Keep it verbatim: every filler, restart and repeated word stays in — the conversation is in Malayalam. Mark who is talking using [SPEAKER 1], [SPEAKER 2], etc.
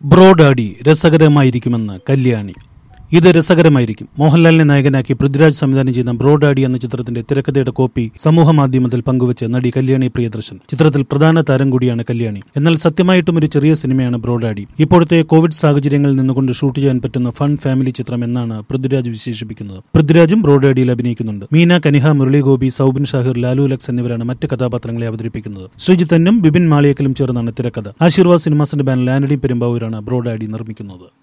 [SPEAKER 1] ബ്രോഡാഡി രസകരമായിരിക്കുമെന്ന് കല്യാണി. ഇത് രസകരമായിരിക്കും. മോഹൻലാലിനെ നായകനാക്കി പൃഥ്വിരാജ് സംവിധാനം ചെയ്യുന്ന ബ്രോഡാഡി എന്ന ചിത്രത്തിന്റെ തിരക്കഥയുടെ കോപ്പി സമൂഹ മാധ്യമത്തിൽ പങ്കുവച്ച് നടി കല്യാണി പ്രിയദർശൻ. ചിത്രത്തിൽ പ്രധാന താരം കൂടിയാണ് കല്യാണി. എന്നാൽ സത്യമായിട്ടും ഒരു ചെറിയ സിനിമയാണ് ബ്രോഡാഡി. ഇപ്പോഴത്തെ കോവിഡ് സാഹചര്യങ്ങളിൽ നിന്നുകൊണ്ട് ഷൂട്ട് ചെയ്യാൻ പറ്റുന്ന ഫൺ ഫാമിലി ചിത്രം എന്നാണ് പൃഥ്വിരാജ് വിശേഷിപ്പിക്കുന്നത്. പൃഥ്വിരാജും ബ്രോഡാഡിയിൽ അഭിനയിക്കുന്നുണ്ട്. മീന, കനിഹ, മുരളി ഗോപി, സൗബിൻ ഷാഹിർ, ലാലു ലക്സ് എന്നിവരാണ് മറ്റ് കഥാപാത്രങ്ങളെ അവതരിപ്പിക്കുന്നത്. ശ്രീജിത്തനും ബിപിൻ മാളിയക്കലും ചേർന്നാണ് തിരക്കഥ. ആശീർവാദ് സിനിമാസിന്റെ ബാനറിൽ ആന്റണി പെരുമ്പാവൂരാണ് ബ്രോഡാഡി നിർമ്മിക്കുന്നത്.